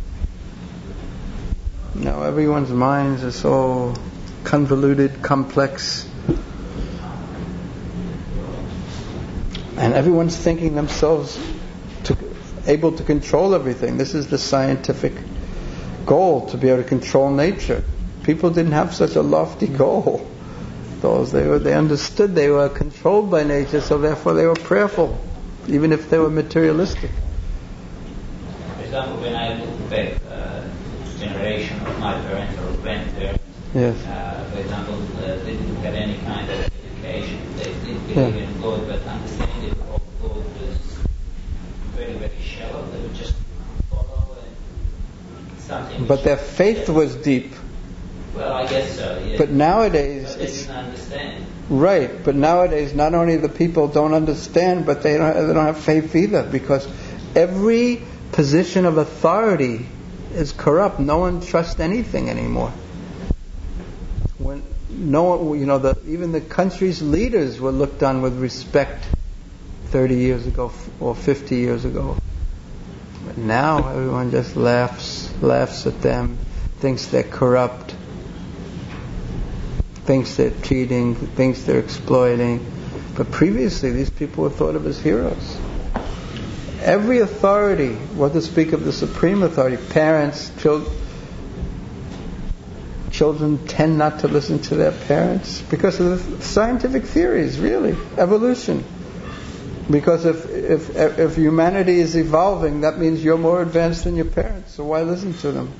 Now everyone's minds are so convoluted, complex, And everyone's thinking themselves to, able to control everything. This is the scientific goal, to be able to control nature. People didn't have such a lofty goal. Those they were, they understood they were controlled by nature, so therefore they were prayerful, even if they were materialistic. For example, when I look back uh, generation of my parents or grandparents, yes. uh, for example, uh, they didn't have any kind of education. They didn't believe Yeah. in God, but understanding of God was very, very shallow. They would just follow and something. But their faith was deep. Well, I guess so, yeah. But nowadays, but they it's didn't understand. right. But nowadays, not only the people don't understand, but they don't, they don't have faith either, because every position of authority is corrupt. No one trusts anything anymore. When no one, you know, the, even the country's leaders were looked on with respect thirty years ago or fifty years ago. But now everyone just laughs, laughs at them, thinks they're corrupt, thinks they're cheating, thinks they're exploiting. But previously, these people were thought of as heroes. Every authority, what to speak of the supreme authority, parents, children, children tend not to listen to their parents because of the scientific theories, really, evolution. Because if, if if humanity is evolving, that means you're more advanced than your parents, so why listen to them?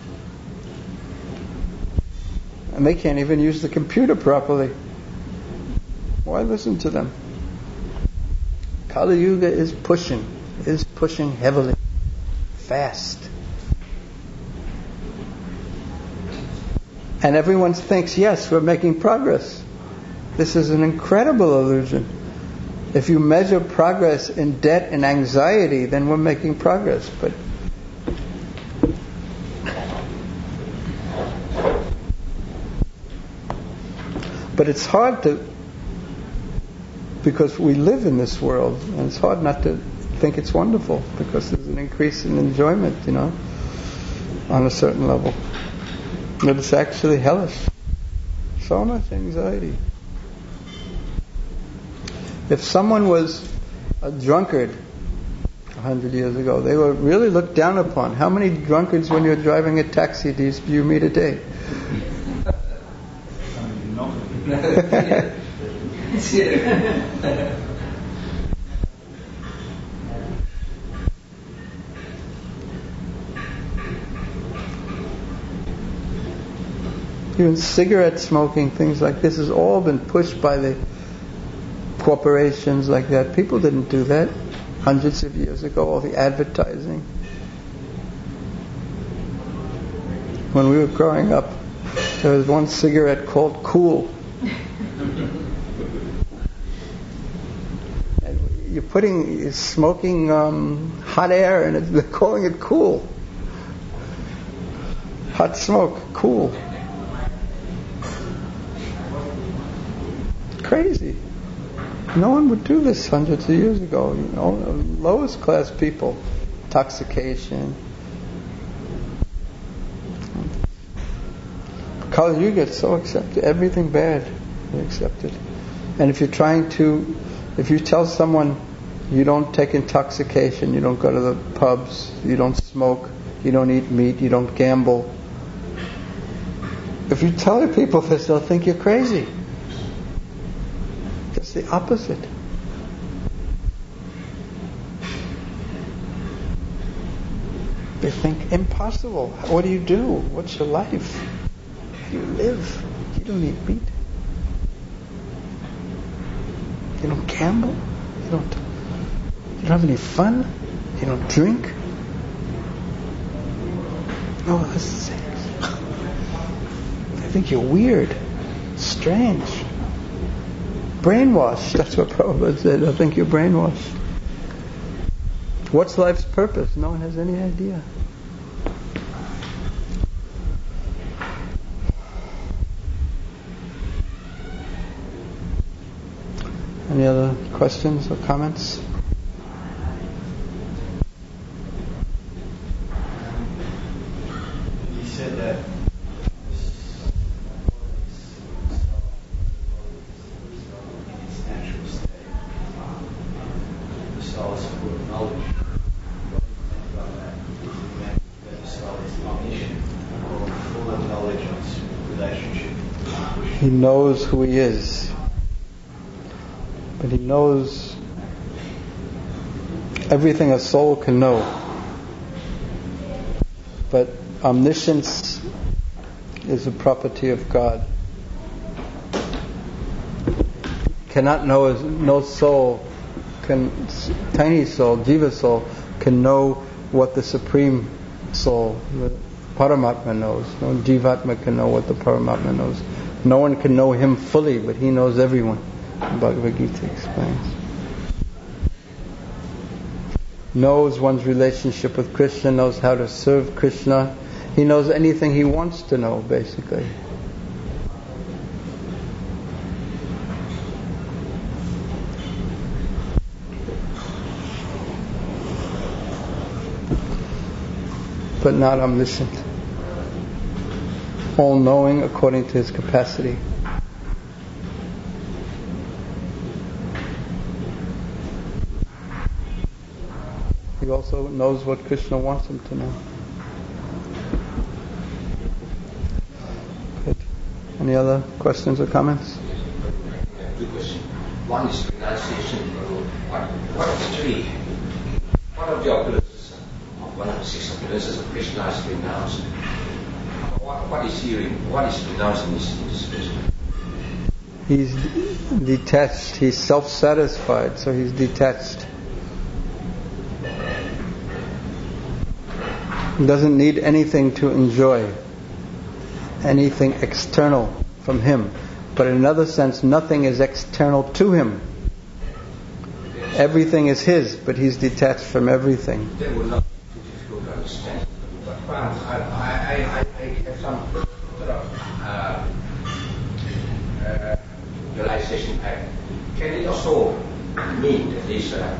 And they can't even use the computer properly. Why listen to them? Kali Yuga is pushing, is pushing heavily, fast. And everyone thinks, yes, we're making progress. This is an incredible illusion. If you measure progress in debt and anxiety, then we're making progress. But But it's hard to, because we live in this world, and it's hard not to think it's wonderful, because there's an increase in enjoyment, you know, on a certain level. But it's actually hellish. So much anxiety. If someone was a drunkard a hundred years ago, they were really looked down upon. How many drunkards, when you're driving a taxi, do you, do you meet a day? Even cigarette smoking, things like this, has all been pushed by the corporations like that. People didn't do that hundreds of years ago, all the advertising. When we were growing up, there was one cigarette called Cool. And you're putting, you're smoking um, hot air, and it, they're calling it Cool. Hot smoke, Cool. Crazy. No one would do this hundreds of years ago. You know, lowest class people, intoxication. Kali Yuga gets so accepted. Everything bad, they accept it. And if you're trying to, if you tell someone you don't take intoxication, you don't go to the pubs, you don't smoke, you don't eat meat, you don't gamble. If you tell people this, they'll think you're crazy. It's the opposite. They think, impossible. What do you do? What's your life? How do you live? You don't eat meat. You don't gamble. You don't. You don't have any fun. You don't drink. No, that's sex. They think you're weird, strange. Brainwashed, that's what Prabhupada said. I think you're brainwashed. What's life's purpose? No one has any idea. Any other questions or comments? You said that soul is full of knowledge. What do you think about that? That the soul is omniscient, or full of knowledge of its relationship? He knows who he is. But he knows everything a soul can know. But omniscience is a property of God. Cannot know, no soul, can, tiny soul, jiva soul, can know what the Supreme Soul, the Paramatma knows. No jivatma can know what the Paramatma knows. No one can know him fully, but he knows everyone. Bhagavad Gita explains. Knows one's relationship with Krishna, knows how to serve Krishna. He knows anything he wants to know, basically. But not omniscient. All-knowing according to his capacity. He also knows what Krishna wants him to know. Good. Any other questions or comments? Two questions. One is renunciation. What, what actually, one of the opulences, one of the six opulences of Krishna is renounced. What, what is he, what is renounced in this, in this Krishna? He's detached. He's self-satisfied, so he's detached. He doesn't need anything to enjoy, anything external from him. But in another sense, nothing is external to him. Everything is his, but he's detached from everything. That would not be difficult to understand. But I, I, I have some sort of uh, uh, realization. Can it also mean that he's uh,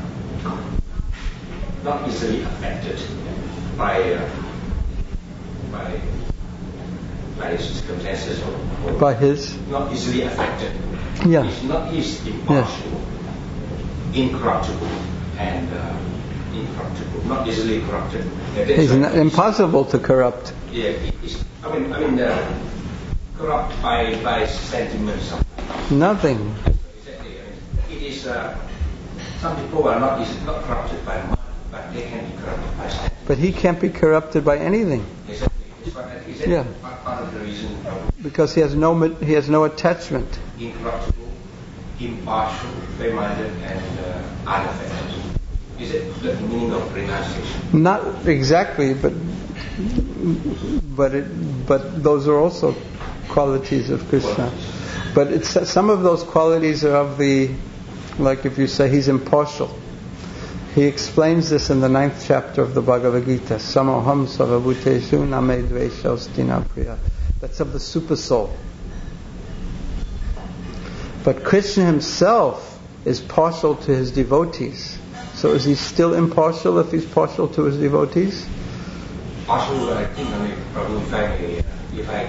not easily affected by uh, by by circumstances or, or by his not easily affected. Yeah. He's not he's impartial, yes. Incorruptible, and uh, incorruptible, not easily corrupted. Yeah, he's not, impossible to corrupt. Yeah, it's, I mean, I mean, uh, corrupt by by sentiments. Nothing. Exactly. I mean, it is. Uh, some people are not is not corrupted by mind, but they can be corrupted by sentiments. But he can't be corrupted by anything. Exactly. It's what, is Yeah. part of the reason? Because he has no he has no attachment. Incorruptible, impartial, fair-minded, and uh, unaffected. Is it the meaning of renunciation? Not exactly, but but it, but those are also qualities of Krishna. But it's some of those qualities are of the, like if you say he's impartial. He explains this in the ninth chapter of the Bhagavad Gita. Samoham sarvabhuteshu name dvesha ostina priya. That's of the super soul. But Krishna himself is partial to his devotees. So is he still impartial if he's partial to his devotees? Partial, I think, I mean, probably if I, if I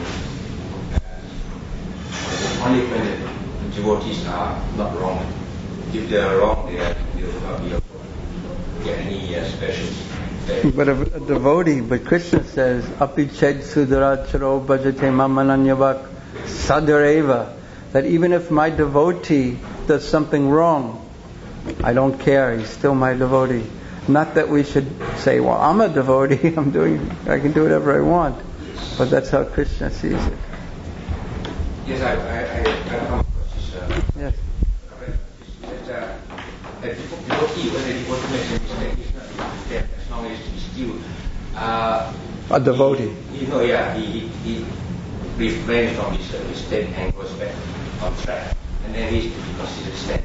uh, only when the devotees are not wrong. If they are wrong, they are, they will not be get any uh, special. But a, a devotee, but Krishna says, Api ched sudaracharo bhajate mamananyavak sadareva, that even if my devotee does something wrong, I don't care, he's still my devotee. Not that we should say, well, I'm a devotee, I'm doing, I can do whatever I want. But that's how Krishna sees it. Yes, I, I, I, I come across this. Uh, yes. That uh, a devotee, when a devotee makes a mistake, he's not dead as long as he's still uh, a devotee. He, you know, yeah, he, he refrains from his uh, mistake and goes back on track, and then he's to be considered standing.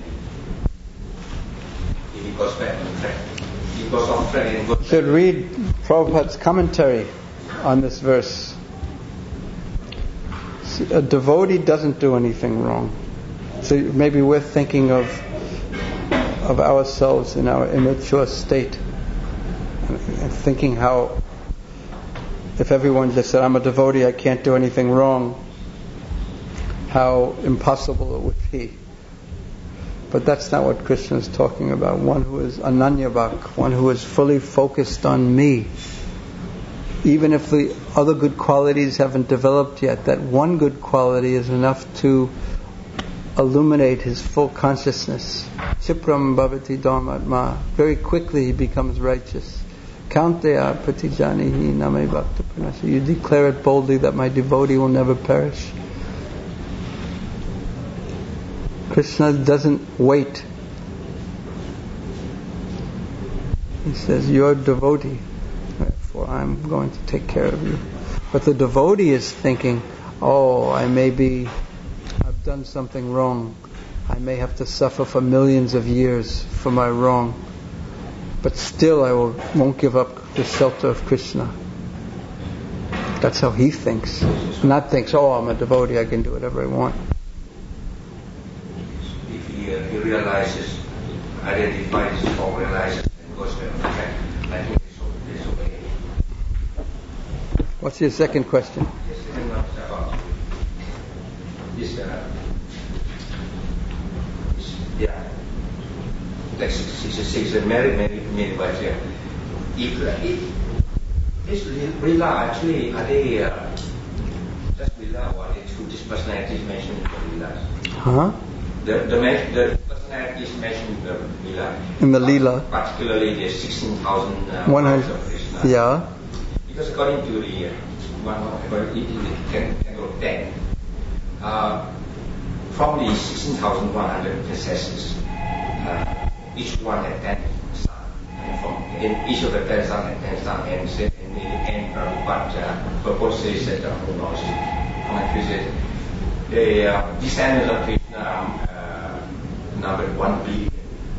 If he goes back on track, he goes off track and goes. You should read Prabhupada's commentary on this verse. A devotee doesn't do anything wrong. So maybe we're thinking of of ourselves in our immature state, and thinking how if everyone just said, I'm a devotee, I can't do anything wrong, how impossible it would be. But that's not what Krishna is talking about. One who is ananyabhak, one who is fully focused on me. Even if the other good qualities haven't developed yet, that one good quality is enough to illuminate his full consciousness. Chipram bhavati dharmatma. Very quickly he becomes righteous. Kaunteya patijanihi name bhakta pranasya. You declare it boldly that my devotee will never perish. Krishna doesn't wait. He says, you're a devotee, therefore I'm going to take care of you. But the devotee is thinking, oh, I may be, I've done something wrong. I may have to suffer for millions of years for my wrong. But still I will, won't give up the shelter of Krishna. That's how he thinks. Not thinks, oh, I'm a devotee, I can do whatever I want. If he, uh, he realizes, identifies or realizes and goes to effect, I think it's okay. What's your second question? The second one is about this, uh, this, yeah. Like sixty-six, uh, married, married, married wife here. If, uh, if this Lila actually, are they uh, just Lila or are they two dis- personalities mentioned in the Lila? Huh? The, the, the personalities mentioned in the Lila. In the Lila. Particularly the sixteen thousand uh, one of hundred. Krishna. Yeah. Because according to the uh, one, according to the ten, ten, uh, from the sixteen thousand one hundred princesses, uh, each one had ten sons, and from and each of the ten sons had ten sons, and said, and the end Prabhupada uh, proposes that uh, who knows how much is it? The uh, descendants of Krishna uh, numbered one billion.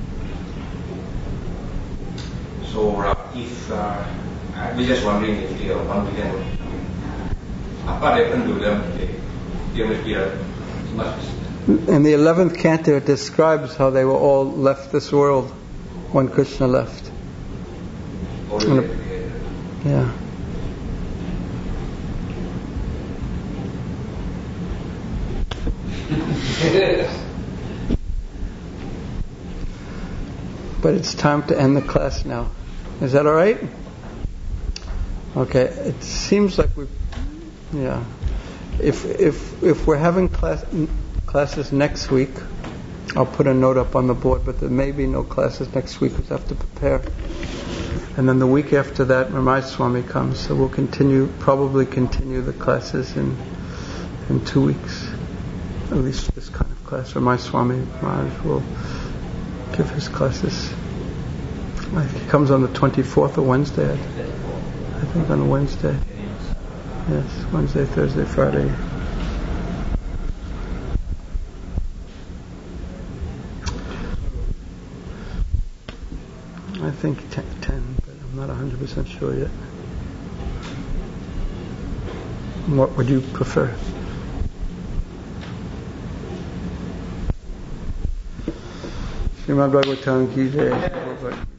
So uh, if uh, we're just wondering if they are one billion, what happened to them? They, they must be a must be. In the eleventh canto it describes how they were all left this world when Krishna left. Already, yeah. But it's time to end the class now. Is that all right? Okay. It seems like we, yeah. If if if we're having class. Classes next week, I'll put a note up on the board, but there may be no classes next week because I have to prepare. And then the week after that, Ramai Swami comes, so we'll continue, probably continue the classes in in two weeks. At least this kind of class. Ramai Swami Maharaj will give his classes. He comes on the twenty-fourth, or Wednesday, I think on a Wednesday. Yes, Wednesday, Thursday, Friday. I think ten, but I'm not one hundred percent sure yet. What would you prefer? Srimad Bhagavatam ki jai.